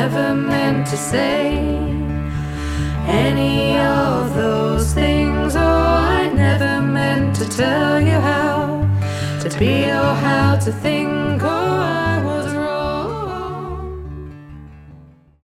never meant to say any of those things. Oh, I never meant to tell you how to be or how to think.